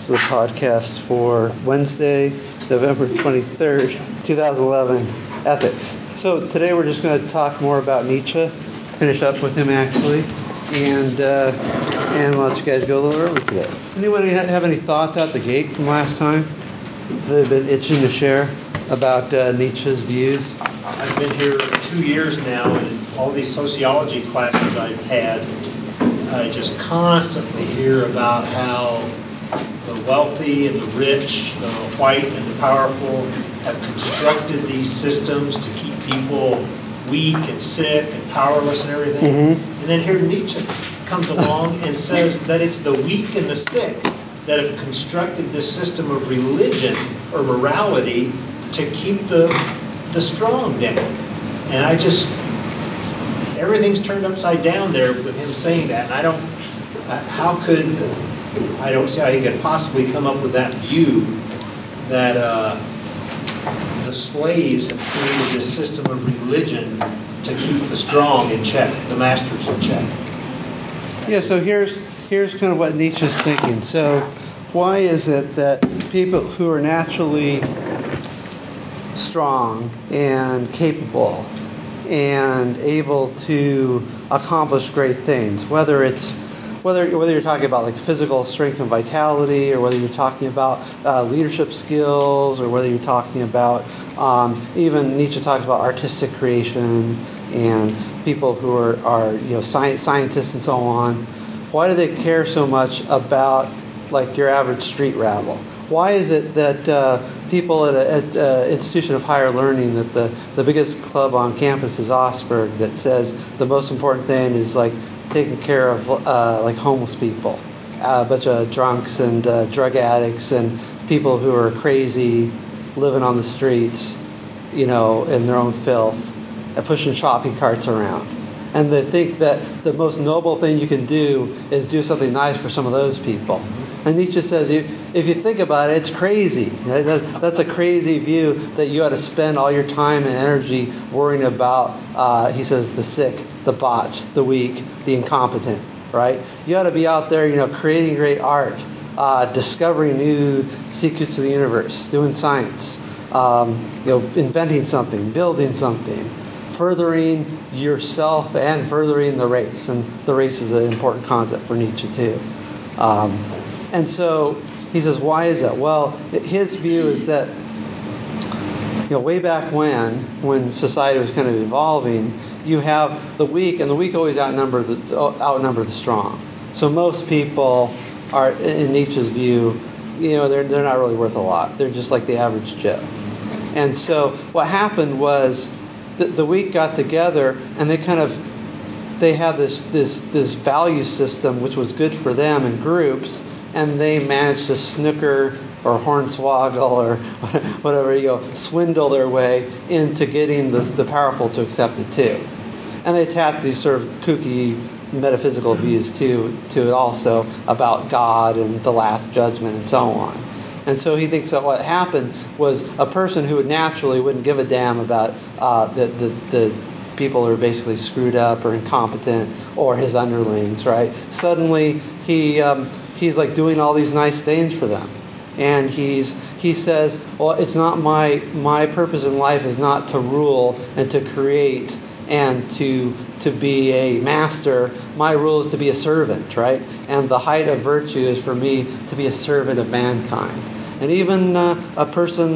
to the podcast for Wednesday, November 23rd, 2011, Ethics. So today we're just going to talk more about Nietzsche, finish up with him actually, and we'll let you guys go a little early today. Anyone have any thoughts out the gate from last time that have been itching to share about Nietzsche's views? I've been here 2 years now, and all these sociology classes I've had, I just constantly hear about how the wealthy and the rich, the white and the powerful, have constructed these systems to keep people weak and sick and powerless and everything. Mm-hmm. And then here Nietzsche comes along and says that it's the weak and the sick that have constructed this system of religion or morality to keep the strong down. And everything's turned upside down there with him saying that. And I don't see how he could possibly come up with that view that the slaves have created this system of religion to keep the strong in check, the masters in check. Yeah, so here's kind of what Nietzsche's thinking. So why is it that people who are naturally strong and capable and able to accomplish great things, whether you're talking about like physical strength and vitality, or whether you're talking about leadership skills, or whether you're talking about even Nietzsche talks about artistic creation and people who are scientists and so on. Why do they care so much about like your average street rabble? Why is it that people at an institution of higher learning, that the biggest club on campus is Augsburg, that says the most important thing is like taking care of like homeless people, a bunch of drunks and drug addicts and people who are crazy, living on the streets, in their own filth, and pushing shopping carts around. And they think that the most noble thing you can do is do something nice for some of those people. And Nietzsche says, if you think about it, it's crazy. That's a crazy view that you ought to spend all your time and energy worrying about, he says, the sick, the botched, the weak, the incompetent, right? You ought to be out there, creating great art, discovering new secrets of the universe, doing science, inventing something, building something, furthering yourself and furthering the race. And the race is an important concept for Nietzsche too. And so he says, why is that? Well, his view is that way back when society was kind of evolving, you have the weak, and the weak always outnumber the strong. So most people are, in Nietzsche's view, they're not really worth a lot. They're just like the average Joe. And so what happened was the weak got together, and they had this value system which was good for them in groups, and they managed to snooker or hornswoggle or whatever, swindle their way into getting the powerful to accept it too. And they attach these sort of kooky metaphysical views to it also about God and the Last Judgment and so on. And so he thinks that what happened was a person who naturally wouldn't give a damn about the people who are basically screwed up or incompetent or his underlings, right? Suddenly he's like doing all these nice things for them. And he says, well, it's not my purpose in life is not to rule and to create and to be a master. My rule is to be a servant, right? And the height of virtue is for me to be a servant of mankind. And even a person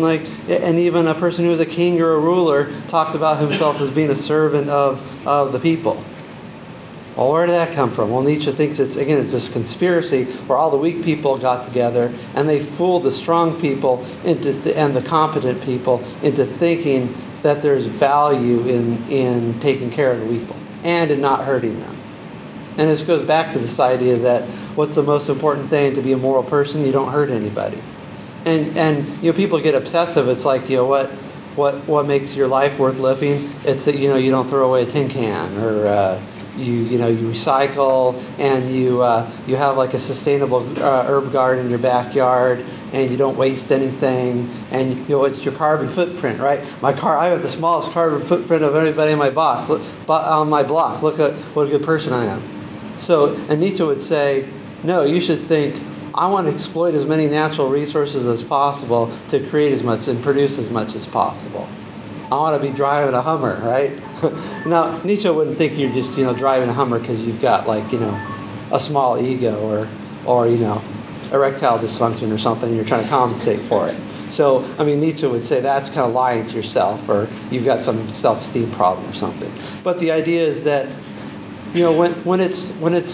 who is a king or a ruler talks about himself as being a servant of the people. Well, where did that come from? Well, Nietzsche thinks it's this conspiracy where all the weak people got together and they fooled the strong people and the competent people into thinking that there's value in taking care of the weak people and in not hurting them. And this goes back to this idea that what's the most important thing to be a moral person? You don't hurt anybody. And people get obsessive. It's like, what makes your life worth living? It's that you don't throw away a tin can, or you recycle, and you have like a sustainable herb garden in your backyard, and you don't waste anything, and it's your carbon footprint, right? I have the smallest carbon footprint of anybody in my block. On my block, look at what a good person I am. So, and Nietzsche would say, no, you should think, I want to exploit as many natural resources as possible to create as much and produce as much as possible. I want to be driving a Hummer, right? Now, Nietzsche wouldn't think you're just, driving a Hummer because you've got, a small ego or erectile dysfunction or something, you're trying to compensate for it. So, Nietzsche would say that's kind of lying to yourself, or you've got some self-esteem problem or something. But the idea is that, when it's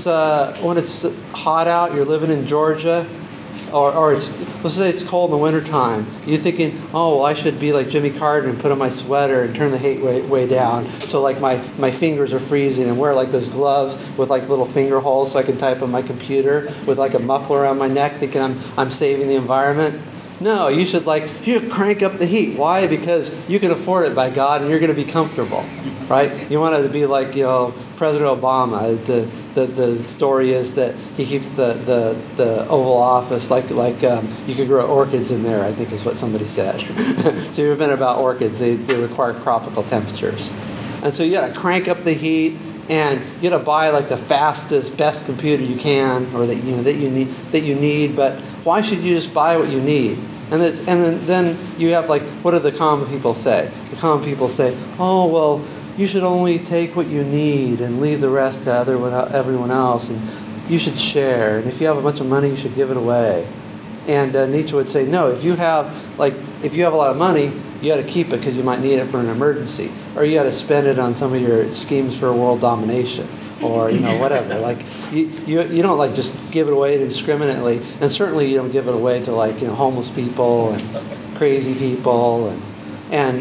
hot out, you're living in Georgia, or let's say it's cold in the wintertime, you're thinking, oh, well, I should be like Jimmy Carter and put on my sweater and turn the heat way down, so my fingers are freezing, and wear those gloves with little finger holes so I can type on my computer with a muffler around my neck, thinking I'm saving the environment. No, you should crank up the heat. Why? Because you can afford it, by God, and you're going to be comfortable, right? You want it to be like President Obama. The story is that he keeps the Oval Office like you could grow orchids in there, I think is what somebody said. So you've been about orchids. They require tropical temperatures, and so you got to crank up the heat. And you got to buy the fastest, best computer you can, or that you need. But why should you just buy what you need? And then you have what do the common people say? The common people say, oh, well, you should only take what you need and leave the rest to everyone else, and you should share. And if you have a bunch of money, you should give it away. And Nietzsche would say, no, if you have a lot of money, you got to keep it because you might need it for an emergency, or you got to spend it on some of your schemes for world domination, or whatever. You don't just give it away indiscriminately, and certainly you don't give it away to homeless people and crazy people and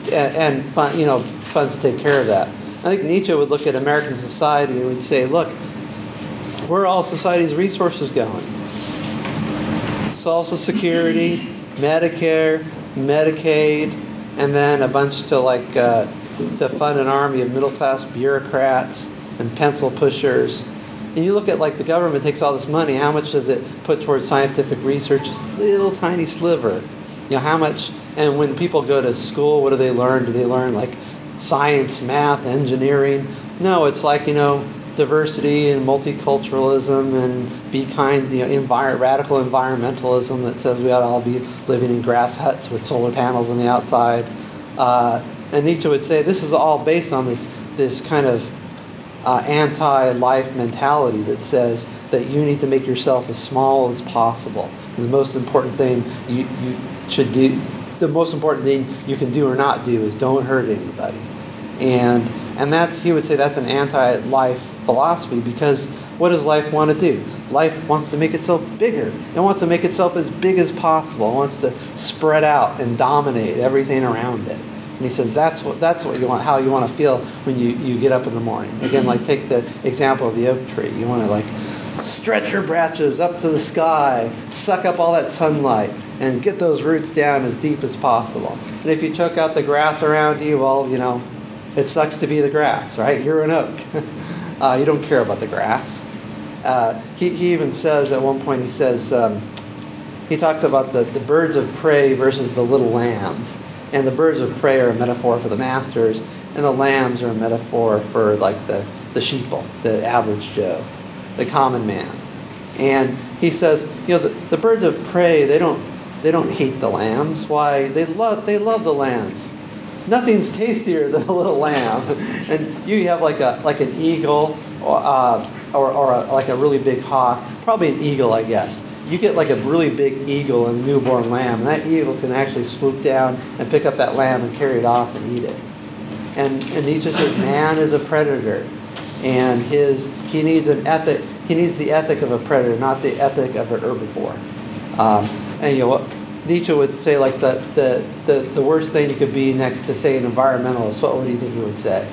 funds to take care of that. I think Nietzsche would look at American society and would say, look, where are all society's resources going? Social Security, Medicare, Medicaid, and then a bunch to fund an army of middle-class bureaucrats and pencil pushers. And you look at the government takes all this money. How much does it put towards scientific research? Just a little tiny sliver. How much? And when people go to school, what do they learn? Do they learn science, math, engineering? No, it's diversity and multiculturalism and be kind, radical environmentalism that says we ought to all be living in grass huts with solar panels on the outside. And Nietzsche would say this is all based on this kind of anti-life mentality that says that you need to make yourself as small as possible. And the most important thing you should do, the most important thing you can do or not do is don't hurt anybody. And he would say that's an anti-life philosophy, because what does life want to do? Life wants to make itself bigger. It wants to make itself as big as possible. It wants to spread out and dominate everything around it. And he says that's what you want, how you want to feel when you get up in the morning. Again, take the example of the oak tree. You want to stretch your branches up to the sky, suck up all that sunlight, and get those roots down as deep as possible. And if you took out the grass around you, well, it sucks to be the grass, right? You're an oak. You don't care about the grass. He even says at one point, he talks about the birds of prey versus the little lambs. And the birds of prey are a metaphor for the masters, and the lambs are a metaphor for the sheeple, the average Joe, the common man. And he says, the birds of prey, they don't hate the lambs. Why? They love the lambs. Nothing's tastier than a little lamb. And you have an eagle or a really big hawk, probably an eagle, I guess. You get a really big eagle and newborn lamb, and that eagle can actually swoop down and pick up that lamb and carry it off and eat it. And Nietzsche says man is a predator, and he needs an ethic. He needs the ethic of a predator, not the ethic of an herbivore. Nietzsche would say the worst thing you could be next to, say, an environmentalist. What do you think he would say?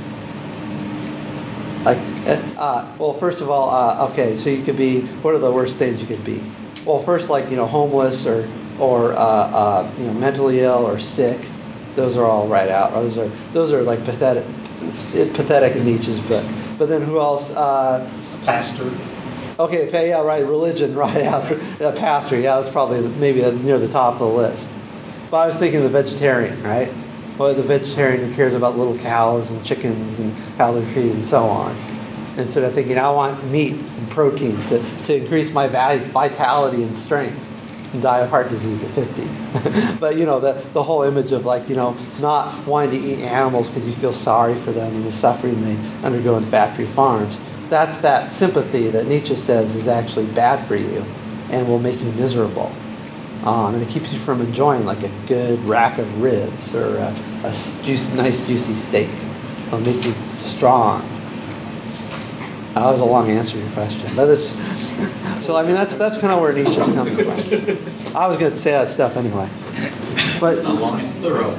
Well, first of all, okay, so you could be, what are the worst things you could be? Well, first, homeless or mentally ill or sick. Those are all right out. Those are pathetic in Nietzsche's book. But then who else? Pastor. Okay, yeah, right. Religion, right after pastor. Yeah, that's probably maybe near the top of the list. But I was thinking the vegetarian, right? Well, the vegetarian who cares about little cows and chickens and how they're treated and so on. instead of thinking I want meat and protein to increase my vitality and strength and die of heart disease at 50. But the whole image of not wanting to eat animals because you feel sorry for them and the suffering they undergo in factory farms. That's that sympathy that Nietzsche says is actually bad for you and will make you miserable. And it keeps you from enjoying like a good rack of ribs or a nice juicy steak. It'll make you strong. That was a long answer to your question. But that's kind of where Nietzsche's coming from. I was going to say that stuff anyway. But as long as it's thorough.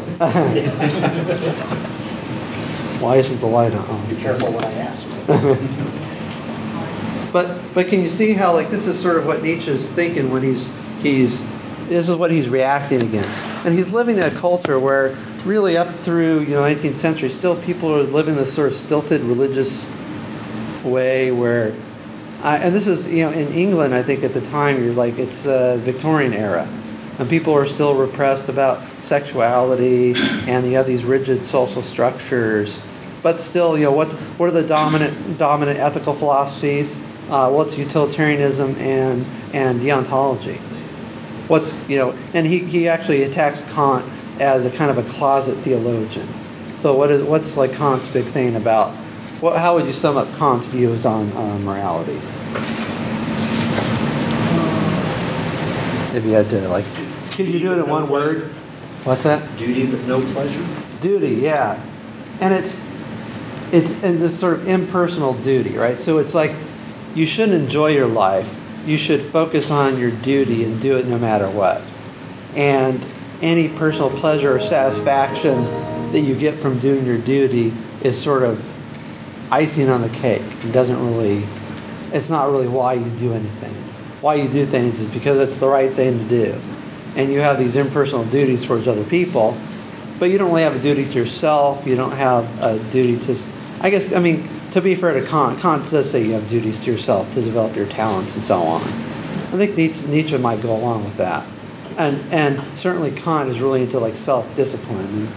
Why isn't the light on? Be careful what I ask. But can you see how this is sort of what Nietzsche's thinking when this is what he's reacting against. And he's living in a culture where really up through 19th century still people are living this sort of stilted religious way where and this is in England I think at the time it's the Victorian era and people are still repressed about sexuality and you have these rigid social structures, but still what are the dominant ethical philosophies? It's utilitarianism and deontology. And he actually attacks Kant as a kind of a closet theologian. So what's Kant's big thing about? How would you sum up Kant's views on morality? If you had to could you do it in one word? What's that? Duty but no pleasure. Duty, yeah, and it's in this sort of impersonal duty, right? So it's you shouldn't enjoy your life. You should focus on your duty and do it no matter what. And any personal pleasure or satisfaction that you get from doing your duty is sort of icing on the cake. It's not really why you do anything. Why you do things is because it's the right thing to do. And you have these impersonal duties towards other people, but you don't really have a duty to yourself. You don't have a duty to... to be fair to Kant does say you have duties to yourself to develop your talents and so on. I think Nietzsche might go along with that. And certainly Kant is really into self-discipline.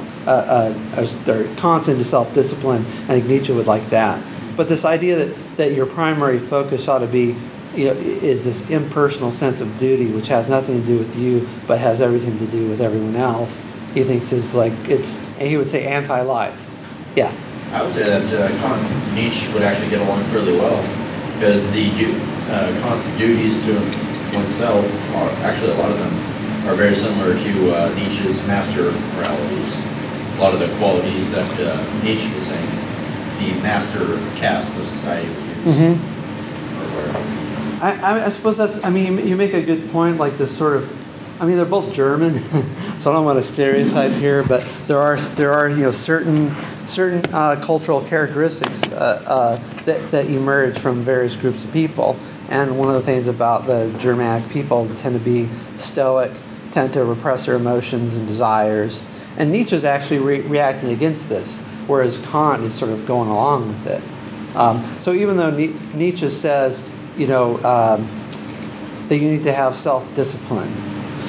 And Kant's into self-discipline. I think Nietzsche would like that. But this idea that your primary focus ought to be is this impersonal sense of duty, which has nothing to do with you, but has everything to do with everyone else, he thinks is he would say anti-life. Yeah. I would say that Nietzsche would actually get along fairly well because Kant's duties to oneself are actually a lot of them are very similar to Nietzsche's master moralities. A lot of the qualities that Nietzsche was saying the master castes of society would use. Mm-hmm. I suppose that's. You make a good point. This sort of. They're both German, so I don't want to stereotype here, but there are certain cultural characteristics that emerge from various groups of people. And one of the things about the Germanic people tend to be stoic, tend to repress their emotions and desires. And Nietzsche's actually reacting against this, whereas Kant is sort of going along with it. So even though Nietzsche says, that you need to have self-discipline.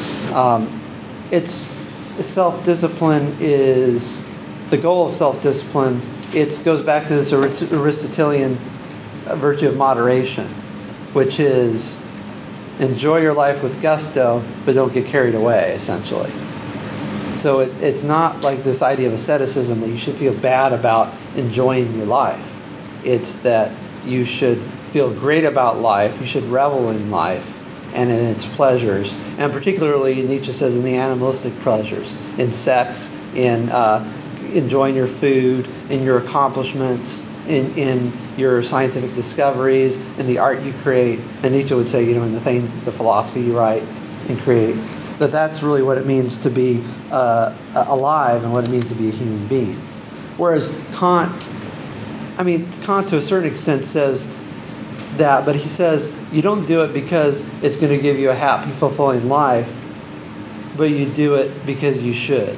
It's self-discipline is the goal of self-discipline. It goes back to this Aristotelian virtue of moderation, which is enjoy your life with gusto, but don't get carried away, essentially. So it's not like this idea of asceticism that you should feel bad about enjoying your life. It's that you should feel great about life. You should revel in life and in its pleasures, and particularly Nietzsche says in the animalistic pleasures, in sex, in enjoying your food, in your accomplishments, in your scientific discoveries, in the art you create. And Nietzsche would say, in the things, the philosophy you write and create, that's really what it means to be alive and what it means to be a human being. Whereas Kant to a certain extent says that, but he says you don't do it because it's going to give you a happy, fulfilling life, but you do it because you should,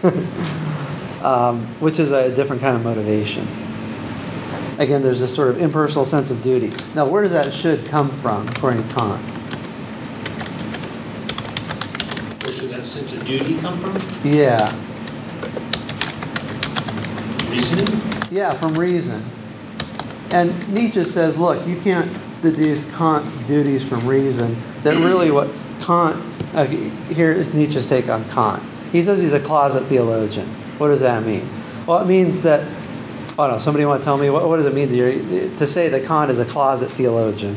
which is a different kind of motivation. Again, there's this sort of impersonal sense of duty. Now, where does that should come from, according to Kant? Where should that sense of duty come from? Yeah. Reasoning? Yeah, from reason. And Nietzsche says, look, you can't deduce Kant's duties from reason. That really what Kant, here is Nietzsche's take on Kant. He says he's a closet theologian. What does that mean? Well, it means that, oh no, somebody want to tell me, what does it mean to say that Kant is a closet theologian?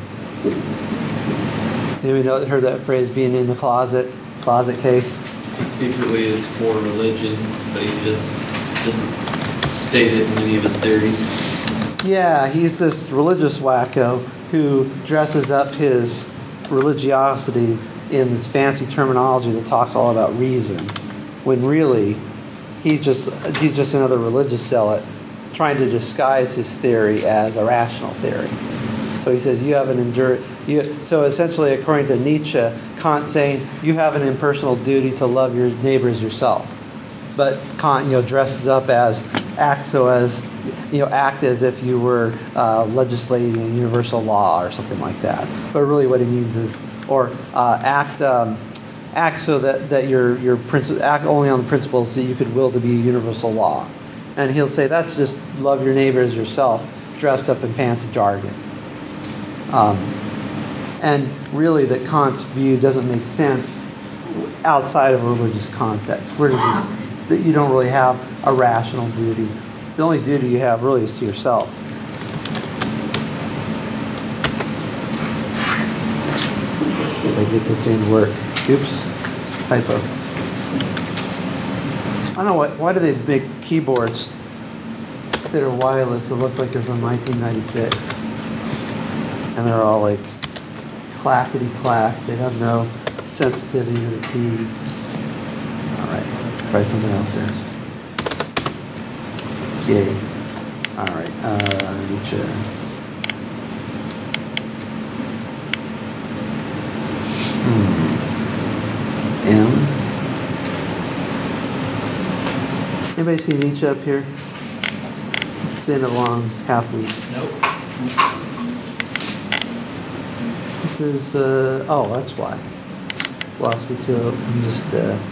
Anybody heard that phrase, being in the closet case? He secretly is for religion, but he just didn't state it in any of his theories. Yeah, he's this religious wacko who dresses up his religiosity in this fancy terminology that talks all about reason, when really he's just another religious zealot trying to disguise his theory as a rational theory. So he says you have so essentially, according to Nietzsche, Kant saying you have an impersonal duty to love your neighbor as yourself. But Kant, dresses up act as if you were legislating a universal law or something like that. But really, what he means is, act so that your act only on the principles that you could will to be a universal law. And he'll say that's just love your neighbor as yourself, dressed up in fancy jargon. And really, that Kant's view doesn't make sense outside of a religious context, where that you don't really have a rational duty. The only duty you have really is to yourself. If I get this in work. Oops. Typo. I don't know why do they make keyboards that are wireless that look like they're from 1996? And they're all like clackety-clack. They have no sensitivity to the keys. All right. Try something else here. Yay. All right. Nietzsche. M. Anybody see Nietzsche up here? It's been a long half week. Nope. This is, that's why. Lost me to it. I'm just,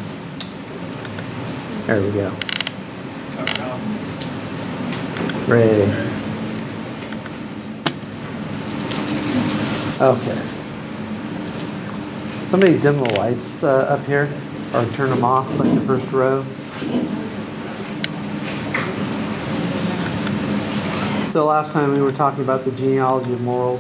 there we go. Ray. Okay. Somebody dim the lights up here, or turn them off, like the first row. So last time we were talking about the genealogy of morals.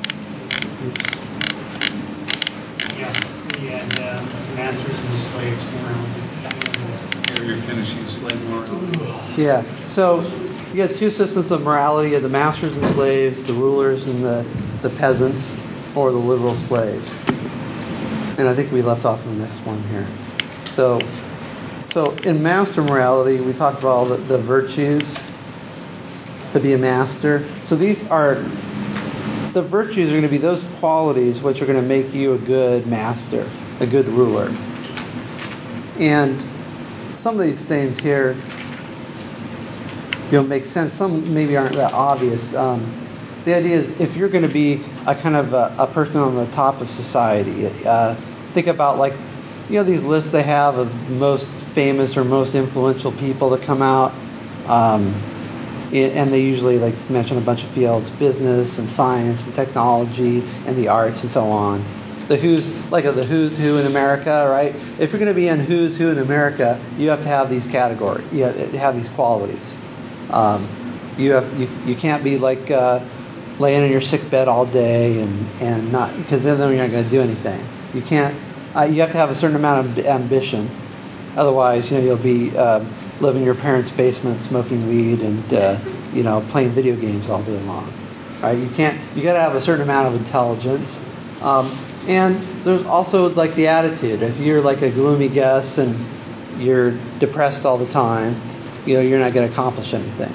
We had masters and slaves morality. Here you're finishing slave morality. Yeah. So you got two systems of morality: you have the masters and slaves, the rulers and the peasants, or the literal slaves. And I think we left off in the next one here. So in master morality, we talked about all the virtues to be a master. So the virtues are going to be those qualities which are going to make you a good master, a good ruler. And some of these things here, make sense. Some maybe aren't that obvious. The idea is if you're going to be a kind of a person on the top of society, think about these lists they have of most famous or most influential people that come out. And they usually mention a bunch of fields: business and science and technology and the arts and so on. The who's who in America, right? If you're going to be in who's who in America, you have to have these categories. You have these qualities. You can't be laying in your sick bed all day and not, because then you're not going to do anything. You can't. You have to have a certain amount of ambition. Otherwise, you'll be living in your parents' basement, smoking weed, and playing video games all day long. Right? You can't. You got to have a certain amount of intelligence, and there's also the attitude. If you're a gloomy Gus and you're depressed all the time, you're not going to accomplish anything.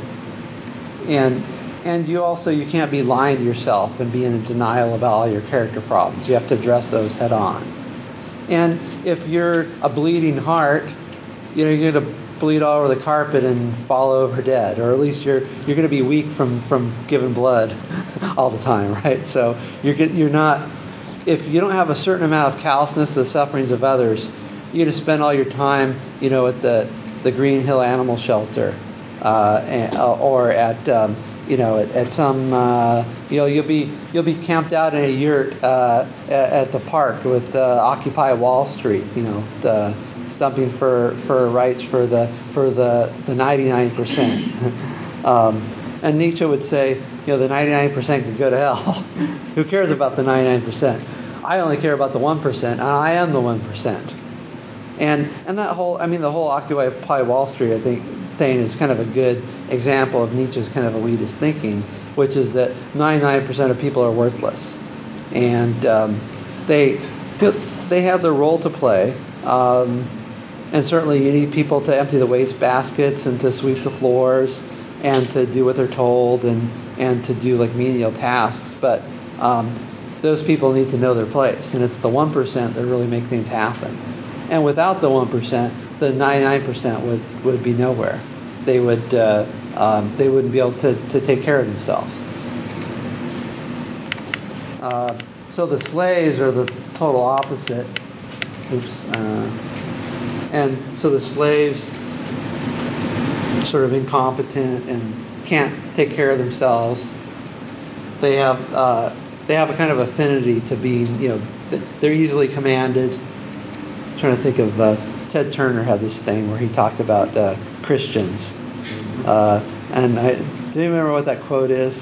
And you can't be lying to yourself and be in denial about all your character problems. You have to address those head on. And if you're a bleeding heart, you're going to bleed all over the carpet and fall over dead, or at least you're going to be weak from giving blood all the time, right? So you're not. If you don't have a certain amount of callousness to the sufferings of others, you're going to spend all your time, at the Green Hill Animal Shelter, or at at some, you'll be camped out in a yurt at the park with Occupy Wall Street, stumping for rights for the 99%. And Nietzsche would say, the 99% could go to hell. Who cares about the 99%? I only care about the 1%, and I am the 1%. And that whole, the whole Occupy Wall Street, I think, thing is kind of a good example of Nietzsche's kind of elitist thinking, which is that 99% of people are worthless, and they have their role to play. And certainly you need people to empty the waste baskets and to sweep the floors and to do what they're told and to do like menial tasks. But those people need to know their place, and it's the 1% that really make things happen. And without the 1%, the 99% would be nowhere. They wouldn't be able to take care of themselves. So the slaves are the total opposite. And so the slaves are sort of incompetent and can't take care of themselves. They have a kind of affinity to being, they're easily commanded. I'm trying to think of Ted Turner had this thing where he talked about Christians, and do you remember what that quote is?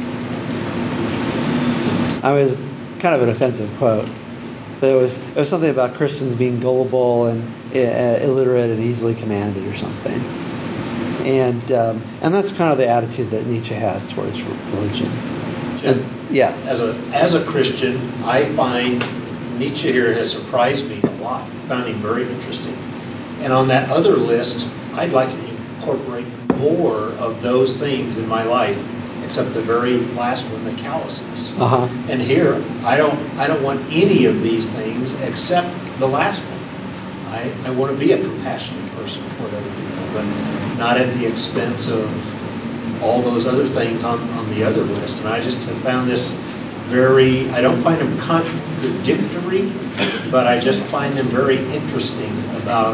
It was kind of an offensive quote, but it was something about Christians being gullible and illiterate and easily commanded or something, and that's kind of the attitude that Nietzsche has towards religion. Jim, as a Christian, I find Nietzsche here has surprised me a lot. I found him very interesting. And on that other list, I'd like to incorporate more of those things in my life, except the very last one, the callousness. Uh-huh. And here, I don't want any of these things except the last one. I want to be a compassionate person toward other people, but not at the expense of all those other things on the other list. And I just have found this I don't find them contradictory, but I just find them very interesting about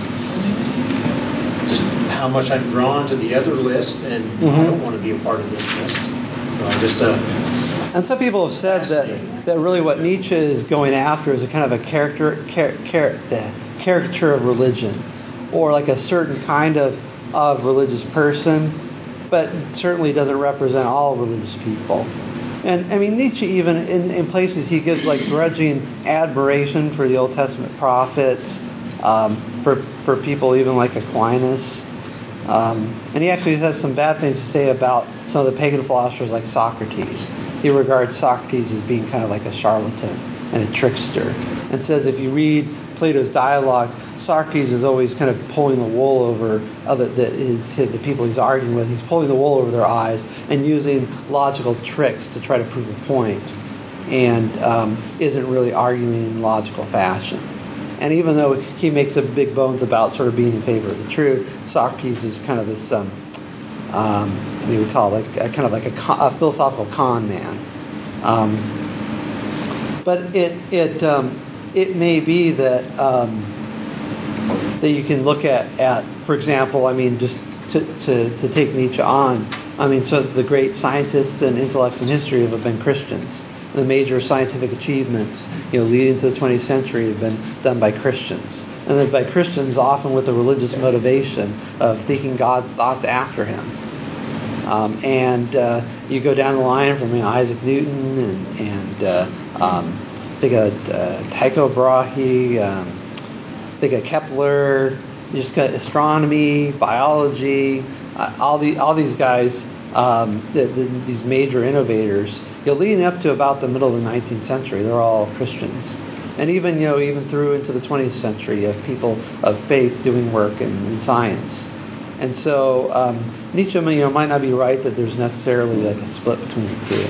just how much I'm drawn to the other list, and I don't want to be a part of this list. So I just... and some people have said that really what Nietzsche is going after is a kind of a caricature of religion, or like a certain kind of religious person, but certainly doesn't represent all religious people. And Nietzsche, even in places, he gives like grudging admiration for the Old Testament prophets, for people even like Aquinas, and he actually has some bad things to say about some of the pagan philosophers like Socrates. He regards Socrates as being kind of like a charlatan and a trickster, and says if you read Plato's dialogues, Socrates is always kind of pulling the wool over the people he's arguing with. He's pulling the wool over their eyes and using logical tricks to try to prove a point, and isn't really arguing in logical fashion. And even though he makes a big bones about sort of being in favor of the truth, Socrates is kind of this, what do you call it, kind of like a philosophical con man. But it may be that you can look at, for example, just to take Nietzsche on, so the great scientists and intellects in history have been Christians. The major scientific achievements, leading to the 20th century have been done by Christians. And then by Christians often with a religious motivation of thinking God's thoughts after him. And you go down the line from Isaac Newton and think of Tycho Brahe, think of Kepler, you just got astronomy, biology, all these guys, these major innovators. Leading up to about the middle of the 19th century, they're all Christians. And even through into the 20th century, you have people of faith doing work in science. And so Nietzsche, might not be right that there's necessarily like a split between the two.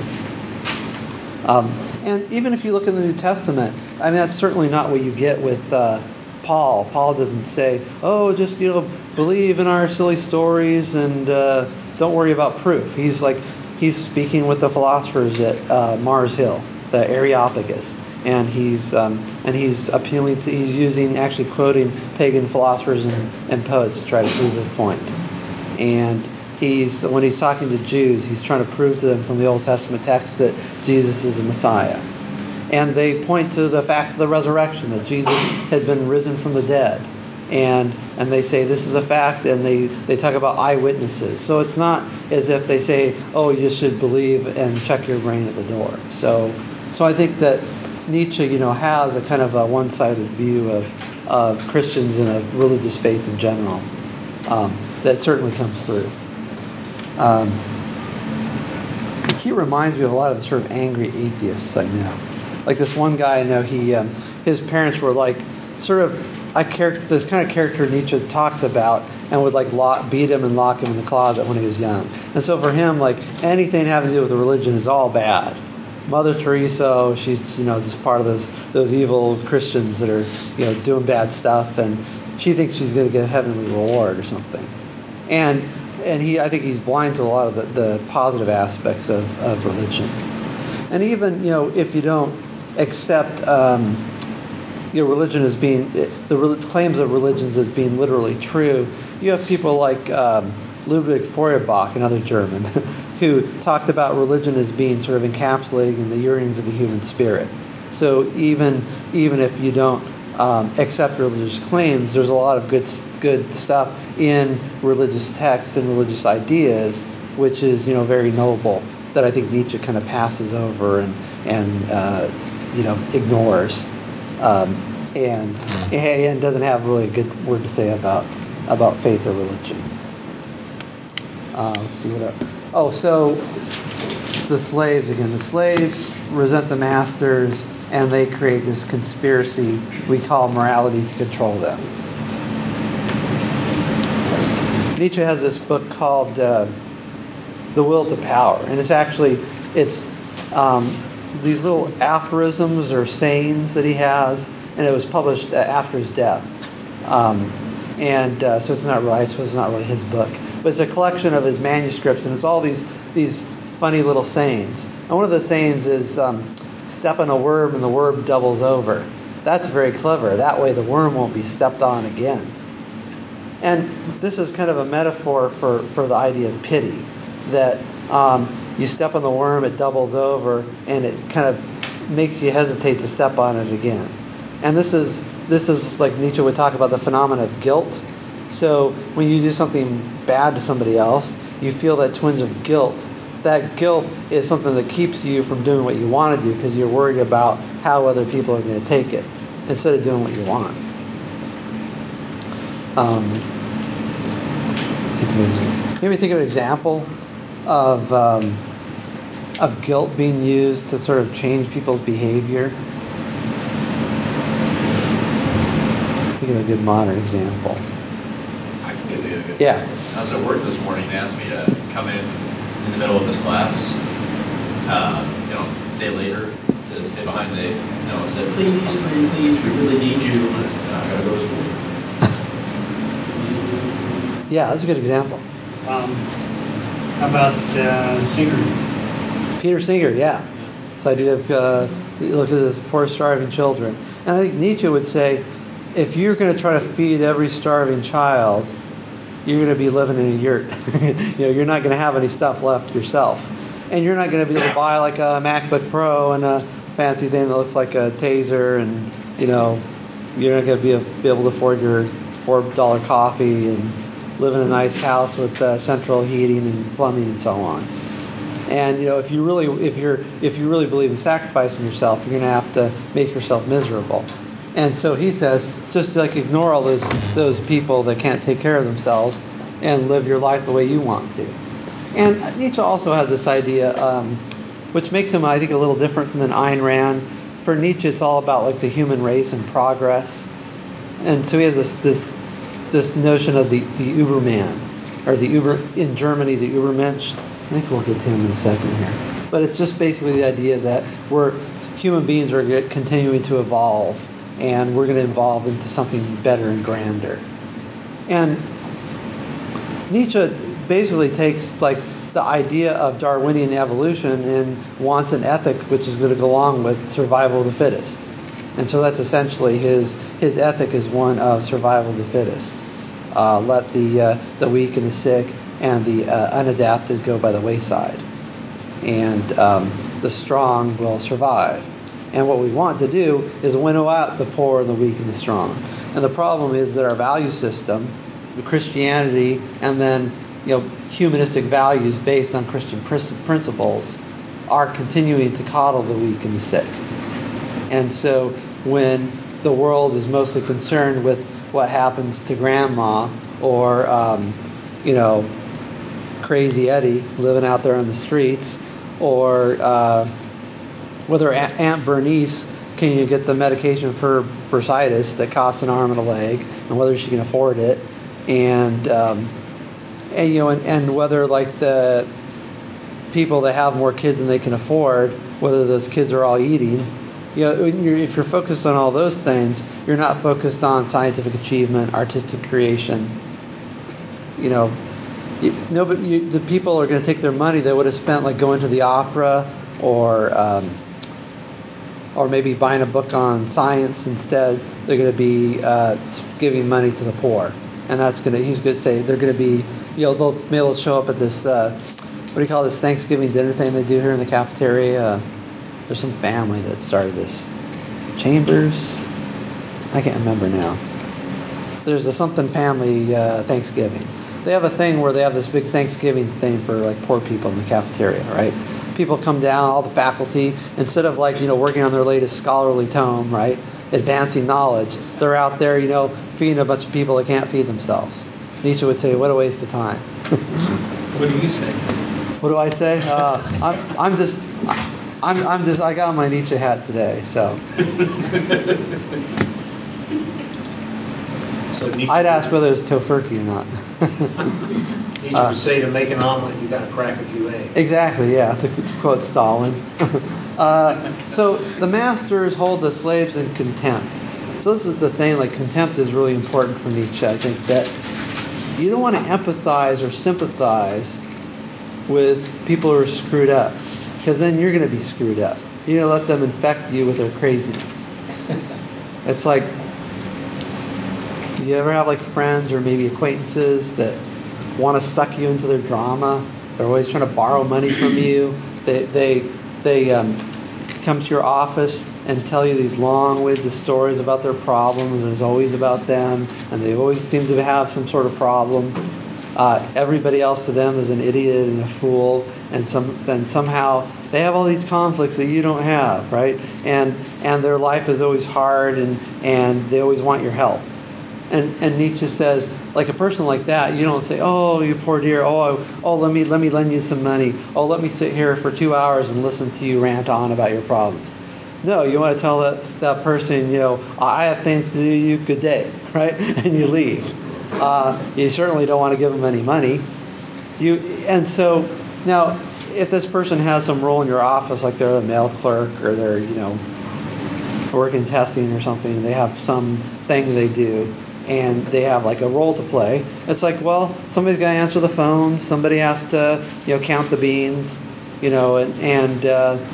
And even if you look in the New Testament, that's certainly not what you get with Paul. Paul doesn't say, just believe in our silly stories and don't worry about proof. He's speaking with the philosophers at Mars Hill, the Areopagus, and he's appealing to, he's quoting pagan philosophers and poets to try to prove his point. And when he's talking to Jews, he's trying to prove to them from the Old Testament text that Jesus is the Messiah. And they point to the fact of the resurrection, that Jesus had been risen from the dead. And they say this is a fact, and they talk about eyewitnesses. So it's not as if they say, oh, you should believe and check your brain at the door. So I think that Nietzsche, has a kind of a one-sided view of Christians and of religious faith in general. That certainly comes through. He reminds me of a lot of the sort of angry atheists I know. Like this one guy I know, his parents were like sort of this kind of character Nietzsche talks about, and would like beat him and lock him in the closet when he was young. And so for him, like anything having to do with the religion is all bad. Mother Teresa, she's just part of those evil Christians that are doing bad stuff, and she thinks she's going to get a heavenly reward or something. And I think he's blind to a lot of the positive aspects of religion. And even if you don't accept religion as being the claims of religions as being literally true, you have people like Ludwig Feuerbach, another German, who talked about religion as being sort of encapsulating in the yearnings of the human spirit. So even if you don't accept religious claims, there's a lot of good stuff in religious texts and religious ideas, which is very noble, that I think Nietzsche kind of passes over and ignores, and doesn't have really a good word to say about faith or religion. Let's see what else. Oh, so the slaves again. The slaves resent the masters, and they create this conspiracy we call morality to control them. Nietzsche has this book called The Will to Power, and it's these little aphorisms or sayings that he has, and it was published after his death. So it's not really his book, but it's a collection of his manuscripts, and it's all these funny little sayings. And one of the sayings is, step on a worm and the worm doubles over. That's very clever. That way the worm won't be stepped on again. And this is kind of a metaphor for the idea of pity, that you step on the worm, it doubles over, and it kind of makes you hesitate to step on it again. And this is like Nietzsche would talk about the phenomenon of guilt. So when you do something bad to somebody else, you feel that twinge of guilt. That guilt is something that keeps you from doing what you want to do, because you're worried about how other people are going to take it instead of doing what you want. Maybe think of an example of guilt being used to sort of change people's behavior. Think of a good modern example. I can give you a good. Yeah. I was at work this morning. They asked me to come in the middle of this class. Stay later, to stay behind. They, said, please, we really need you. I said, I gotta go to school. Yeah, that's a good example. How about Singer? Peter Singer, yeah. So I do have look at the poor starving children, and I think Nietzsche would say, if you're going to try to feed every starving child, you're going to be living in a yurt. You're not going to have any stuff left yourself, and you're not going to be able to buy like a MacBook Pro and a fancy thing that looks like a Taser, and you're not going to be able to afford your $4 coffee and live in a nice house with central heating and plumbing and so on. And if you really believe in sacrificing yourself, you're going to have to make yourself miserable. And so he says, just like ignore all those people that can't take care of themselves and live your life the way you want to. And Nietzsche also has this idea, which makes him, I think, a little different from Ayn Rand. For Nietzsche, it's all about like the human race and progress. And so he has this notion of the Überman, or in Germany, the Übermensch. I think we'll get to him in a second here. But it's just basically the idea that human beings are continuing to evolve, and we're going to evolve into something better and grander. And Nietzsche basically takes like the idea of Darwinian evolution and wants an ethic which is going to go along with survival of the fittest. And so that's essentially his ethic is one of survival of the fittest. Let the weak and the sick and the unadapted go by the wayside. And the strong will survive. And what we want to do is winnow out the poor, the weak, and the strong. And the problem is that our value system, Christianity, and then humanistic values based on Christian principles, are continuing to coddle the weak and the sick. And so when the world is mostly concerned with what happens to grandma or Crazy Eddie living out there on the streets, or whether Aunt Bernice can get the medication for bursitis that costs an arm and a leg, and whether she can afford it, and whether like the people that have more kids than they can afford, whether those kids are all eating. If you're focused on all those things, you're not focused on scientific achievement, artistic creation. The people are going to take their money they would have spent like going to the opera or maybe buying a book on science instead. They're going to be giving money to the poor, and he's going to say they're going to be they'll show up at this what do you call this Thanksgiving dinner thing they do here in the cafeteria. There's some family that started this. Chambers? I can't remember now. There's a something family Thanksgiving. They have a thing where they have this big Thanksgiving thing for like poor people in the cafeteria, right? People come down, all the faculty, instead of working on their latest scholarly tome, right? Advancing knowledge, they're out there, feeding a bunch of people that can't feed themselves. Nietzsche would say, what a waste of time. What do you say? What do I say? I got my Nietzsche hat today, so. I'd ask whether it's tofurkey or not. Nietzsche would say to make an omelet, you got to crack a few eggs. Exactly, yeah, to quote Stalin. So the masters hold the slaves in contempt. So this is the thing, like contempt is really important for Nietzsche. I think that you don't want to empathize or sympathize with people who are screwed up, because then you're going to be screwed up. You're going to let them infect you with their craziness. It's like, you ever have like friends or maybe acquaintances that want to suck you into their drama? They're always trying to borrow money from you. They come to your office and tell you these long-winded stories about their problems, and it's always about them, and they always seem to have some sort of problem. Everybody else to them is an idiot and a fool, and somehow they have all these conflicts that you don't have, right? And their life is always hard, and they always want your help. And Nietzsche says, like a person like that, you don't say, oh, you poor dear, let me lend you some money. Oh, let me sit here for 2 hours and listen to you rant on about your problems. No, you want to tell that person, I have things to do, you good day, right? And you leave. You certainly don't want to give them any money. And so now, if this person has some role in your office, like they're a mail clerk or they're, working testing or something, and they have some thing they do, and they have like a role to play. It's like, well, somebody's got to answer the phone, somebody has to, count the beans, and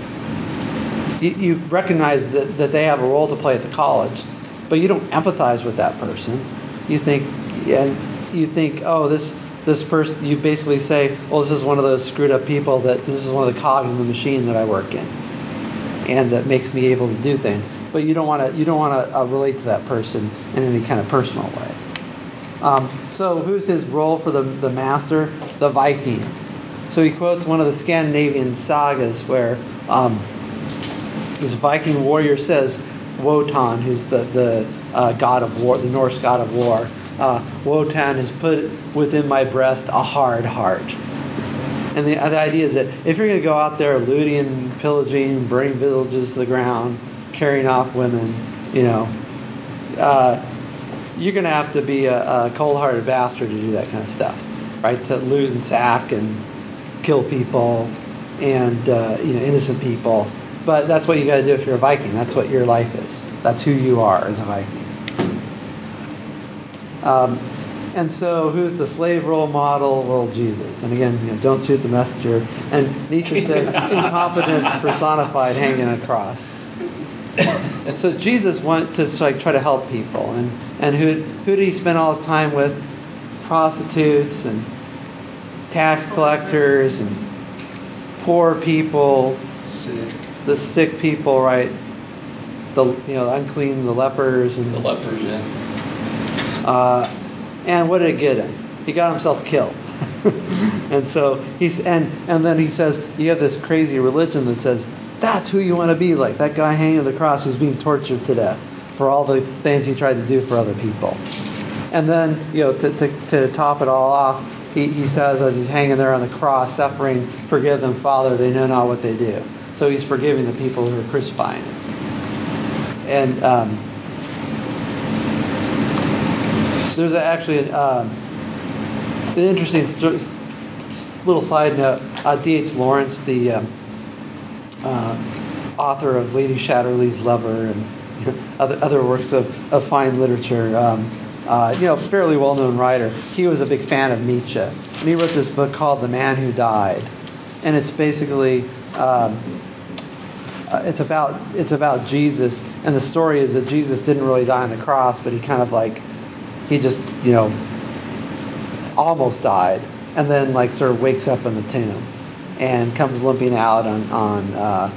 you recognize that they have a role to play at the college, but you don't empathize with that person. You think, oh, this person. You basically say, well, this is one of those screwed up people. That this is one of the cogs in the machine that I work in, and that makes me able to do things. But you don't want to relate to that person in any kind of personal way. So who's his role for the master? The Viking. So he quotes one of the Scandinavian sagas where this Viking warrior says, Wotan, who's the god of war, the Norse god of war, Wotan has put within my breast a hard heart. And the idea is that if you're going to go out there looting, pillaging, burning villages to the ground, carrying off women, you're going to have to be a cold-hearted bastard to do that kind of stuff, right? To loot and sack and kill people and innocent people. But that's what you got to do if you're a Viking. That's what your life is. That's who you are as a Viking. And so, who's the slave role model? Well, Jesus. And again, don't shoot the messenger. And Nietzsche said, incompetence personified hanging on a cross. And so Jesus went to try to help people. And who did he spend all his time with? Prostitutes and tax collectors and poor people, the sick people, right? The unclean, the lepers, and The lepers, yeah. and what did it get him? He got himself killed. And so and then he says, you have this crazy religion that says that's who you want to be like. That guy hanging on the cross who's being tortured to death for all the things he tried to do for other people. And then, to top it all off, he says as he's hanging there on the cross, suffering, forgive them, Father, they know not what they do. So he's forgiving the people who are crucifying him. And there's actually an interesting little side note. D.H. Lawrence, the author of Lady Chatterley's Lover and other works of fine literature, fairly well-known writer. He was a big fan of Nietzsche, and he wrote this book called The Man Who Died, and it's basically it's about Jesus, and the story is that Jesus didn't really die on the cross, but he kind of he just almost died, and then sort of wakes up in the tomb and comes limping out on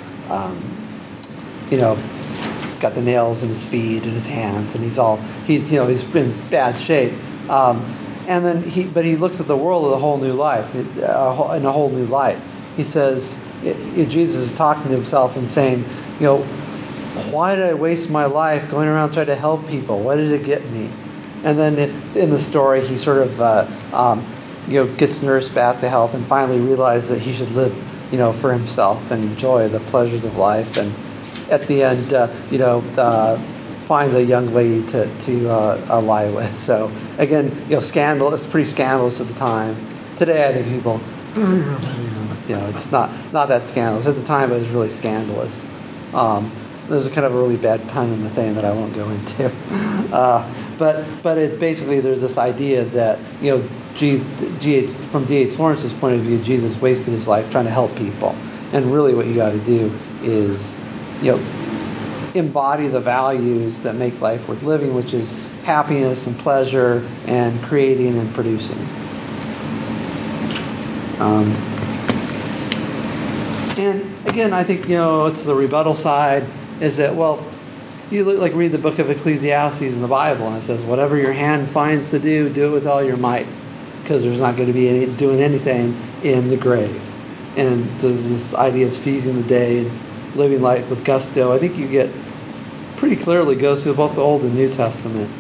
got the nails in his feet and his hands, and he's in bad shape. And then he looks at the world with a whole new life, in a whole new light. He says, Jesus is talking to himself and saying, why did I waste my life going around trying to help people? What did it get me? And then in the story, he sort of gets nursed back to health and finally realizes that he should live, for himself and enjoy the pleasures of life. And at the end, finds a young lady to lie with. So again, scandal. It's pretty scandalous at the time. Today, I think people, it's not that scandalous. At the time, it was really scandalous. There's a kind of a really bad pun in the thing that I won't go into. But it basically, there's this idea that from D.H. Lawrence's point of view, Jesus wasted his life trying to help people, and really what you got to do is embody the values that make life worth living, which is happiness and pleasure and creating and producing. And again, I think it's the rebuttal side is that, you read the book of Ecclesiastes in the Bible, and it says, whatever your hand finds to do, do it with all your might, because there's not going to be doing anything in the grave. And so this idea of seizing the day and living life with gusto, I think you get pretty clearly goes through both the Old and New Testament.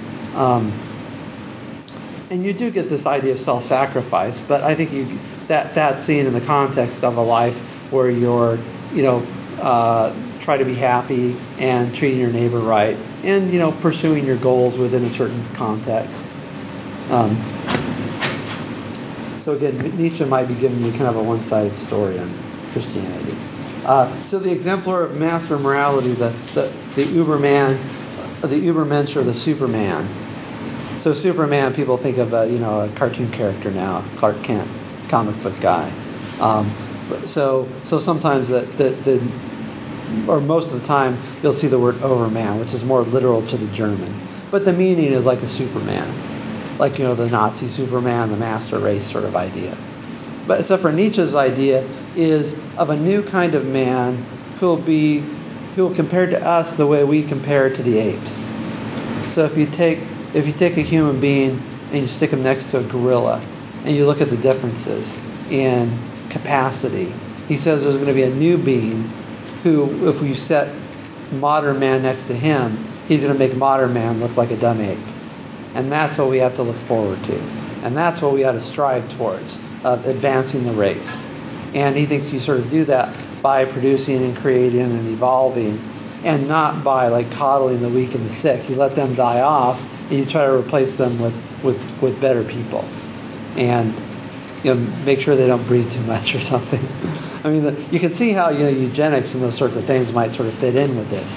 And you do get this idea of self-sacrifice, but I think that's seen in the context of a life where you're, try to be happy and treating your neighbor right, and pursuing your goals within a certain context. So again, Nietzsche might be giving you kind of a one-sided story on Christianity. So the exemplar of master morality, the Uberman, the Ubermensch, or the Superman. So Superman, people think of a cartoon character now, Clark Kent, comic book guy. So sometimes or most of the time, you'll see the word Overman, which is more literal to the German. But the meaning is like a Superman, like the Nazi Superman, the master race sort of idea. But except for Nietzsche's idea is of a new kind of man who will compare to us the way we compare to the apes. So if you take a human being and you stick him next to a gorilla, and you look at the differences in capacity, he says there's going to be a new being who, if you set modern man next to him, he's going to make modern man look like a dumb ape. And that's what we have to look forward to. And that's what we ought to strive towards, advancing the race. And he thinks you sort of do that by producing and creating and evolving, and not by coddling the weak and the sick. You let them die off, and you try to replace them with better people. And make sure they don't breed too much or something. I mean, you can see how eugenics and those sorts of things might sort of fit in with this.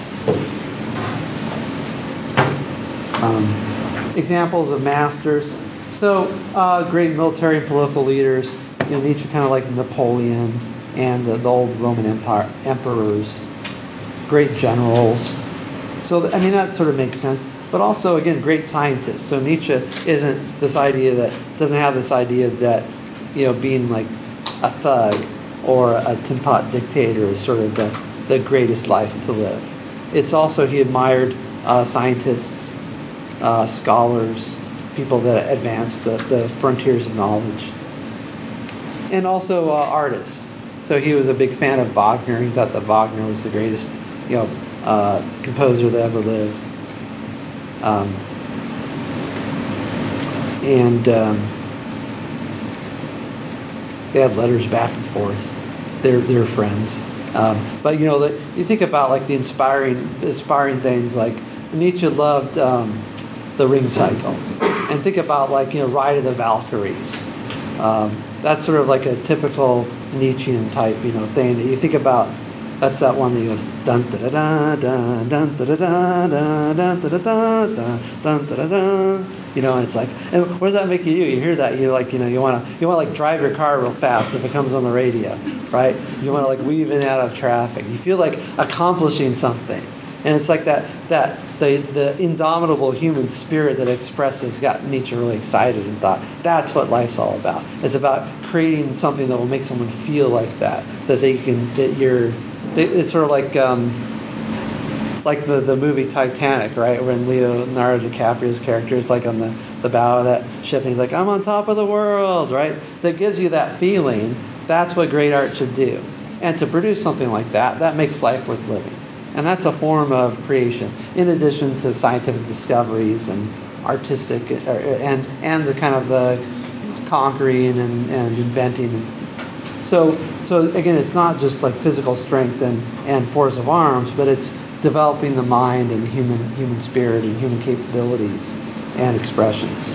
Examples of masters. So great military and political leaders. Nietzsche kind of like Napoleon and the old Roman Empire emperors. Great generals. So that sort of makes sense. But also, again, great scientists. So Nietzsche doesn't have this idea that being like a thug or a tin pot dictator is sort of the greatest life to live. It's also he admired scientists, scholars, people that advanced the frontiers of knowledge, and also artists. So he was a big fan of Wagner. He thought that Wagner was the greatest, composer that ever lived. They had letters back and forth. They're friends. But you think about like the inspiring things. Like Nietzsche loved the Ring Cycle, and think about like Ride of the Valkyries. That's sort of like a typical Nietzschean type thing that you think about. That's that one that goes dun da da da dun da da da dun da da da dun da da da. And it's like, and what does that make you do? You hear that, you want to like drive your car real fast if it comes on the radio, right? You want to like weave in and out of traffic. You feel like accomplishing something, and it's like that the indomitable human spirit that expresses got Nietzsche really excited and thought that's what life's all about. It's about creating something that will make someone feel like that it's sort of like the movie Titanic, right? When Leonardo DiCaprio's character is like on the bow of that ship and he's like, I'm on top of the world, right? That gives you that feeling. That's what great art should do. And to produce something like that makes life worth living. And that's a form of creation, in addition to scientific discoveries and artistic, and the kind of the conquering and inventing. So again, it's not just like physical strength and force of arms, but it's developing the mind and human spirit and human capabilities and expressions.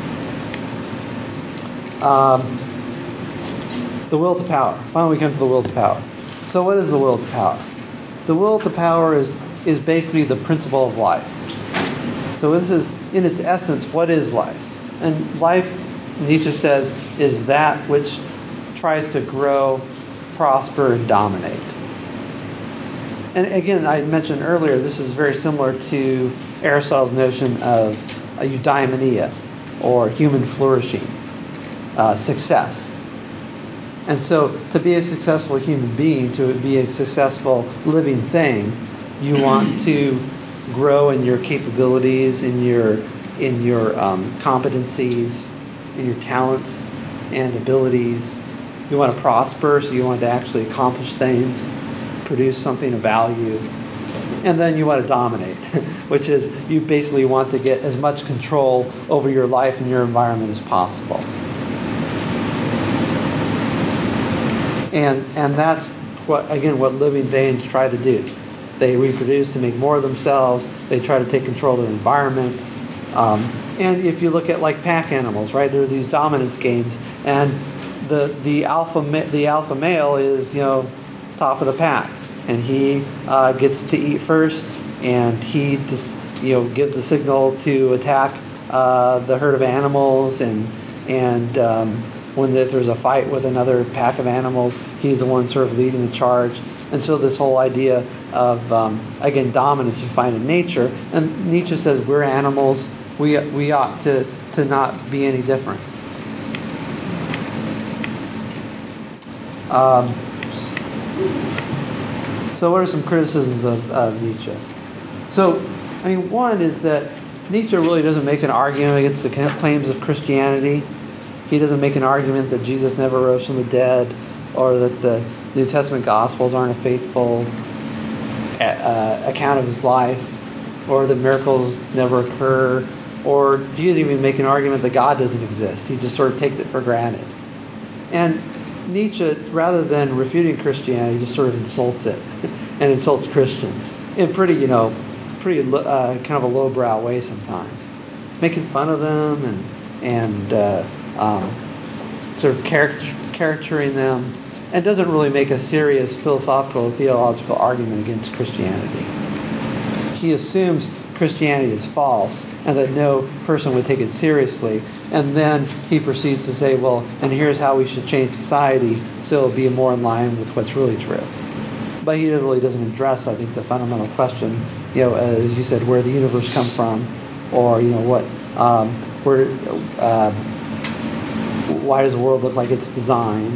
The will to power. Why don't we come to the will to power? So what is the will to power? The will to power is basically the principle of life. So this is, in its essence, what is life? And life, Nietzsche says, is that which tries to grow, prosper, and dominate. And again, I mentioned earlier, this is very similar to Aristotle's notion of eudaimonia, or human flourishing, success. And so to be a successful human being, to be a successful living thing, you want to grow in your capabilities, in your competencies, in your talents and abilities. You want to prosper, so you want to actually accomplish things, produce something of value. And then you want to dominate, which is you basically want to get as much control over your life and your environment as possible. And that's what living things try to do. They reproduce to make more of themselves. They try to take control of their environment. And if you look at like pack animals, right? There are these dominance games, and the alpha male is top of the pack, and he gets to eat first, and he just gives the signal to attack the herd of animals, and when there's a fight with another pack of animals, he's the one sort of leading the charge. And so this whole idea of, again, dominance you find in nature. And Nietzsche says we're animals. We ought to not be any different. So what are some criticisms of Nietzsche? So, one is that Nietzsche really doesn't make an argument against the claims of Christianity. He doesn't make an argument that Jesus never rose from the dead, or that the New Testament Gospels aren't a faithful account of his life, or that miracles never occur, or he doesn't even make an argument that God doesn't exist. He just sort of takes it for granted. And Nietzsche, rather than refuting Christianity, just sort of insults it and insults Christians in pretty kind of a lowbrow way sometimes, making fun of them and sort of caricaturing them, and doesn't really make a serious philosophical or theological argument against Christianity. He assumes Christianity is false and that no person would take it seriously, and then he proceeds to say, well, and here's how we should change society so it'll be more in line with what's really true. But he really doesn't address, I think, the fundamental question, as you said, where the universe come from, or why does the world look like it's designed?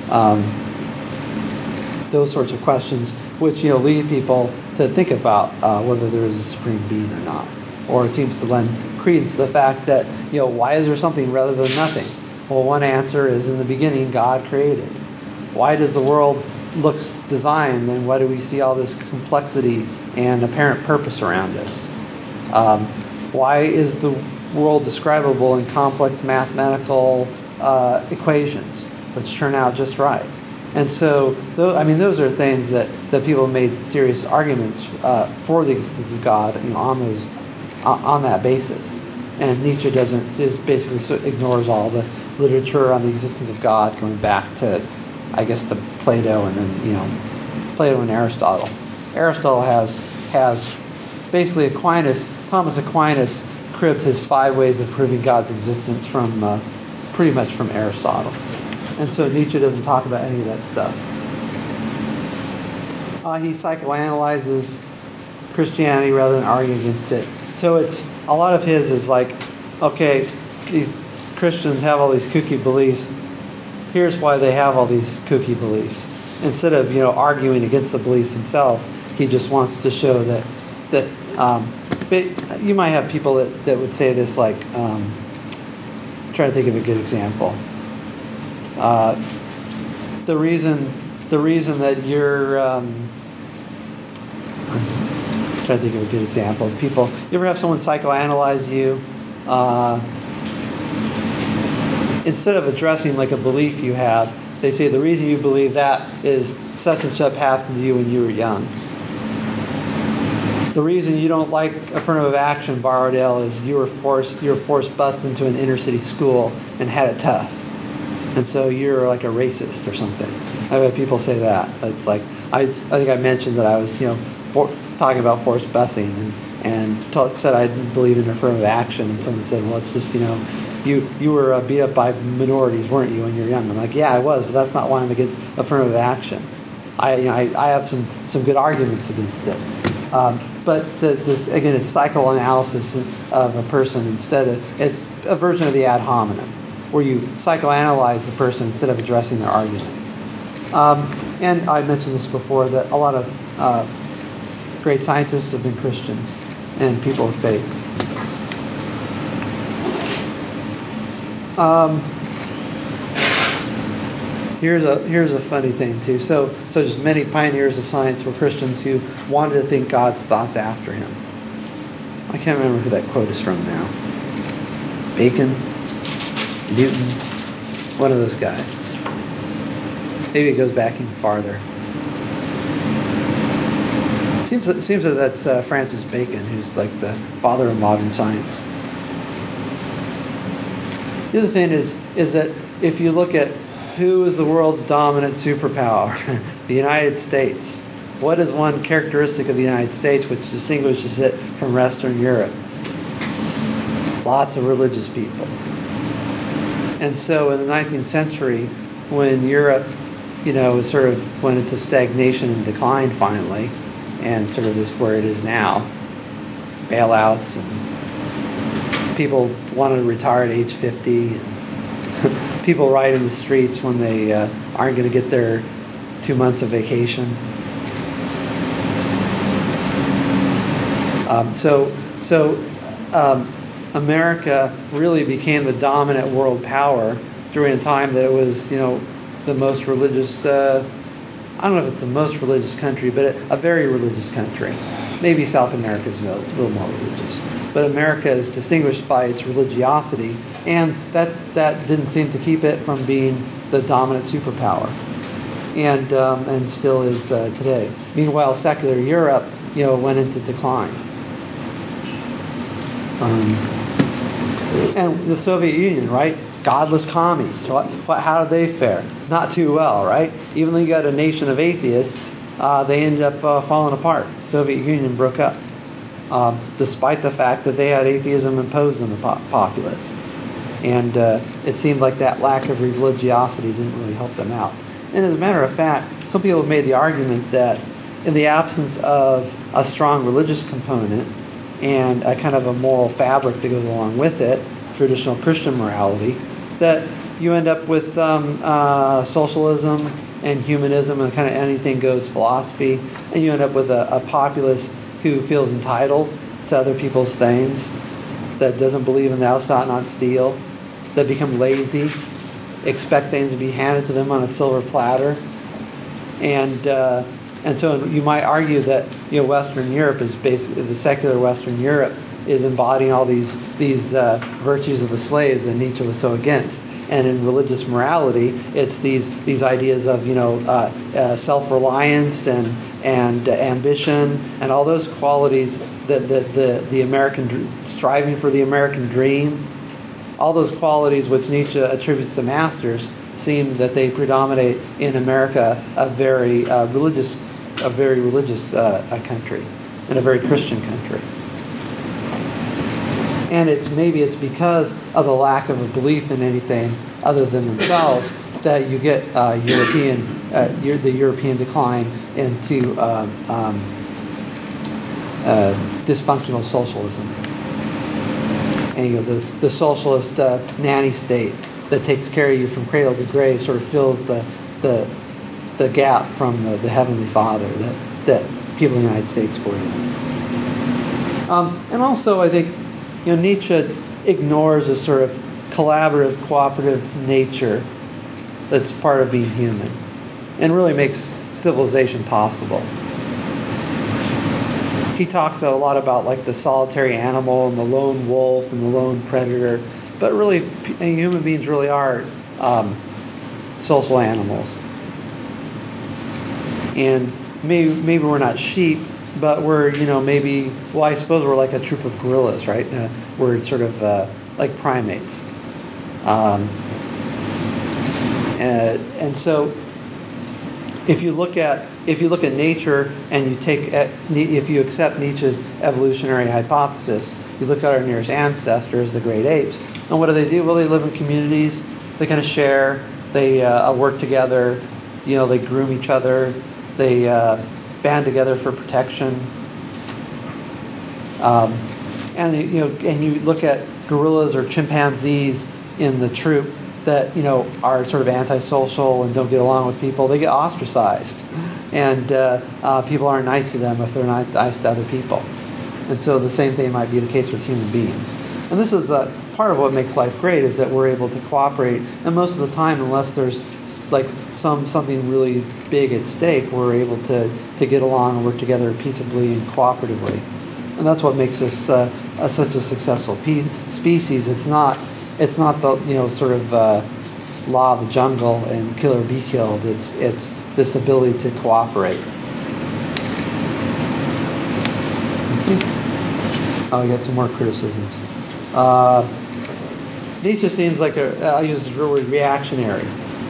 Those sorts of questions, which lead people to think about whether there is a supreme being or not, or it seems to lend credence to the fact that why is there something rather than nothing? Well, one answer is in the beginning God created. Why does the world look designed, and why do we see all this complexity and apparent purpose around us? Why is the world describable in complex mathematical equations, which turn out just right? And so, those are things that people made serious arguments for the existence of God, on that basis. And Nietzsche just basically ignores all the literature on the existence of God, going back to, I guess, to Plato, and then Plato and Aristotle. Aristotle has basically Thomas Aquinas cribbed his 5 ways of proving God's existence from pretty much from Aristotle. And so Nietzsche doesn't talk about any of that stuff. He psychoanalyzes Christianity rather than argue against it. So it's a lot of his is like, okay, these Christians have all these kooky beliefs. Here's why they have all these kooky beliefs. Instead of arguing against the beliefs themselves, he just wants to show that you might have people that would say this, like, trying to think of a good example. The reason that you're I'm trying to think of a good example. People, you ever have someone psychoanalyze you? Instead of addressing like a belief you have, they say the reason you believe that is such and such happened to you when you were young. The reason you don't like affirmative action, Borrowdale, is you were forced bust into an inner city school and had it tough, and so you're like a racist or something. I've had people say that. It's like I think I mentioned that I was talking about forced busing and said I didn't believe in affirmative action, and someone said, well, it's just you were beat up by minorities, weren't you, when you were young? I'm like, yeah, I was, but that's not why I'm against affirmative action. I have some good arguments against it. But this again, it's psychoanalysis of a person it's a version of the ad hominem, where you psychoanalyze the person instead of addressing their argument. And I mentioned this before, that a lot of great scientists have been Christians and people of faith. Here's a funny thing too. So just many pioneers of science were Christians who wanted to think God's thoughts after him. I can't remember who that quote is from now. Bacon, Newton, one of those guys. Maybe it goes back even farther. It seems that that's Francis Bacon, who's like the father of modern science. The other thing is that if you look at who is the world's dominant superpower, the United States. What is one characteristic of the United States which distinguishes it from Western Europe? Lots of religious people. And so in the 19th century, when Europe, sort of went into stagnation and decline finally, and sort of is where it is now, bailouts, and people wanted to retire at age 50, and people ride in the streets when they aren't going to get their 2 months of vacation. America really became the dominant world power during a time that it was, the most religious. I don't know if it's the most religious country, but a very religious country. Maybe South America is a little more religious, but America is distinguished by its religiosity, and that didn't seem to keep it from being the dominant superpower, and still is today. Meanwhile, secular Europe, went into decline, and the Soviet Union, right? Godless commies. How did they fare? Not too well, right? Even though you got a nation of atheists, they ended up falling apart. Soviet Union broke up, despite the fact that they had atheism imposed on the populace. And it seemed like that lack of religiosity didn't really help them out. And as a matter of fact, some people have made the argument that in the absence of a strong religious component and a kind of a moral fabric that goes along with it, traditional Christian morality, that you end up with socialism and humanism and kind of anything goes philosophy, and you end up with a populace who feels entitled to other people's things, that doesn't believe in thou shalt not steal, that become lazy, expect things to be handed to them on a silver platter, and so you might argue that Western Europe is basically, the secular Western Europe is embodying all these virtues of the slaves that Nietzsche was so against. And in religious morality, it's these ideas of self-reliance and ambition and all those qualities that the American striving for the American dream, all those qualities which Nietzsche attributes to masters, seem that they predominate in America, a very religious country, and a very Christian country. And maybe it's because of the lack of a belief in anything other than themselves that you get the European decline into dysfunctional socialism, and the socialist nanny state that takes care of you from cradle to grave sort of fills the gap from the Heavenly Father that people in the United States believe in. And also, I think Nietzsche ignores a sort of collaborative, cooperative nature that's part of being human, and really makes civilization possible. He talks a lot about like the solitary animal and the lone wolf and the lone predator, but really, human beings really are social animals. And maybe we're not sheep, but we're, I suppose we're like a troop of gorillas, right? We're sort of like primates. And so, if you look at nature and if you accept Nietzsche's evolutionary hypothesis, you look at our nearest ancestors, the great apes, and what do? Well, they live in communities. They kind of share. They work together. They groom each other. They band together for protection. And you look at gorillas or chimpanzees in the troop that are sort of antisocial and don't get along with people. They get ostracized, and people aren't nice to them if they're not nice to other people. And so the same thing might be the case with human beings. And this is part of what makes life great, is that we're able to cooperate. And most of the time, unless there's like something really big at stake, we're able to get along and work together peaceably and cooperatively. And that's what makes us such a successful species. It's not the sort of law of the jungle and kill or be killed. It's this ability to cooperate. Oh, I got some more criticisms. Nietzsche seems like I'll use this word, reactionary.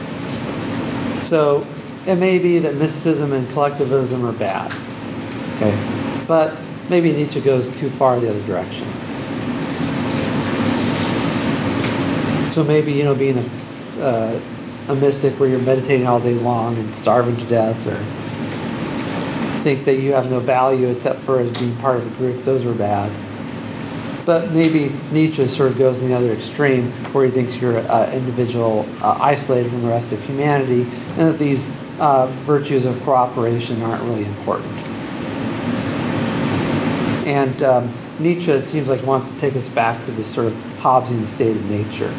So it may be that mysticism and collectivism are bad. Okay, but maybe Nietzsche goes too far the other direction. So maybe being a mystic where you're meditating all day long and starving to death, or think that you have no value except for as being part of a group, those are bad. But maybe Nietzsche sort of goes in the other extreme, where he thinks you're an individual isolated from the rest of humanity, and that these virtues of cooperation aren't really important. And Nietzsche, it seems like, wants to take us back to this sort of Hobbesian state of nature.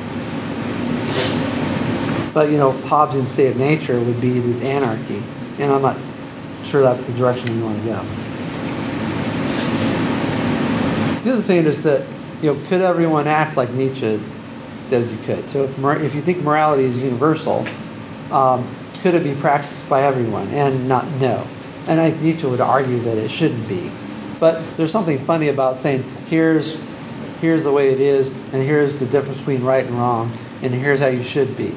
But, Hobbesian state of nature would be the anarchy, and I'm not sure that's the direction we want to go. The other thing is that, could everyone act like Nietzsche says you could? So if you think morality is universal, could it be practiced by everyone? And no. And I think Nietzsche would argue that it shouldn't be. But there's something funny about saying, here's the way it is, and here's the difference between right and wrong, and here's how you should be.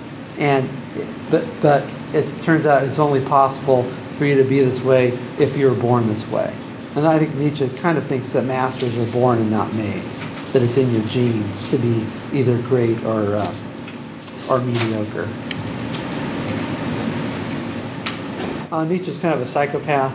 But it turns out it's only possible for you to be this way if you were born this way. And I think Nietzsche kind of thinks that masters are born and not made, that it's in your genes to be either great or mediocre. Nietzsche's kind of a psychopath.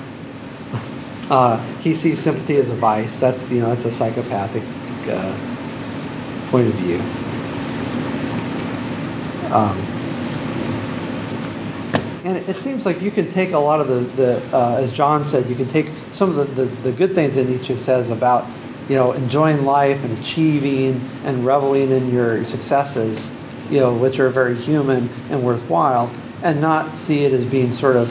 He sees sympathy as a vice. That's a psychopathic point of view. And it seems like you can take a lot of the as John said, you can take some of the good things that Nietzsche says about, enjoying life and achieving and reveling in your successes, which are very human and worthwhile, and not see it as being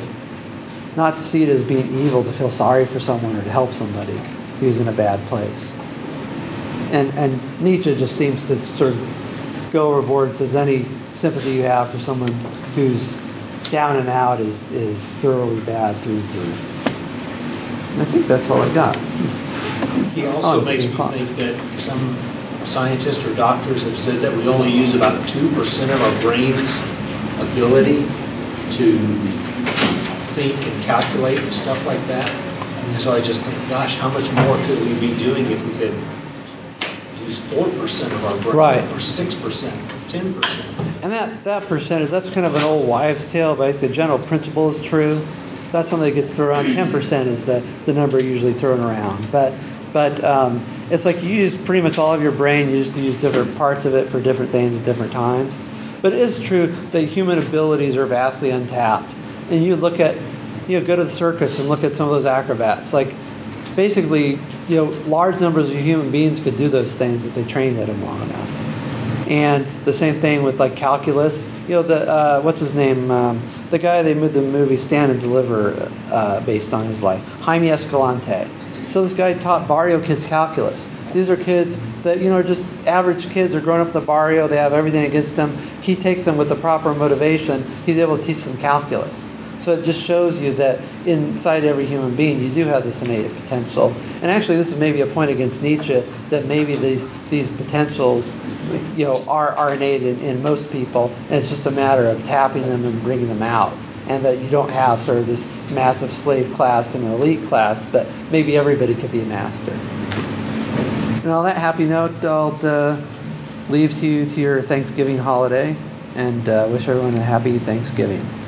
evil to feel sorry for someone or to help somebody who's in a bad place. And Nietzsche just seems to sort of go overboard and says any sympathy you have for someone who's down and out is thoroughly bad through and through. And I think that's all I got. He also makes me think that some scientists or doctors have said that we only use about 2% of our brain's ability to think and calculate and stuff like that. And so I just think, gosh, how much more could we be doing if we could use 4% of our brain, right, or 6%, or 10%. And that percentage, that's kind of an old wives' tale, but I think the general principle is true. That's something that gets thrown around. 10% is the number usually thrown around. But it's like you use pretty much all of your brain. You just use different parts of it for different things at different times. But it is true that human abilities are vastly untapped. And you look at, go to the circus and look at some of those acrobats. Like, basically, large numbers of human beings could do those things if they trained at them long enough. And the same thing with like calculus. What's his name? The guy they made the movie Stand and Deliver based on his life, Jaime Escalante. So this guy taught barrio kids calculus. These are kids that are just average kids. They're growing up in the barrio. They have everything against them. He takes them with the proper motivation. He's able to teach them calculus. So it just shows you that inside every human being, you do have this innate potential. And actually, this is maybe a point against Nietzsche, that maybe these potentials, are innate in most people, and it's just a matter of tapping them and bringing them out. And that you don't have sort of this massive slave class and an elite class, but maybe everybody could be a master. And on that happy note, I'll leave to you to your Thanksgiving holiday, and wish everyone a happy Thanksgiving.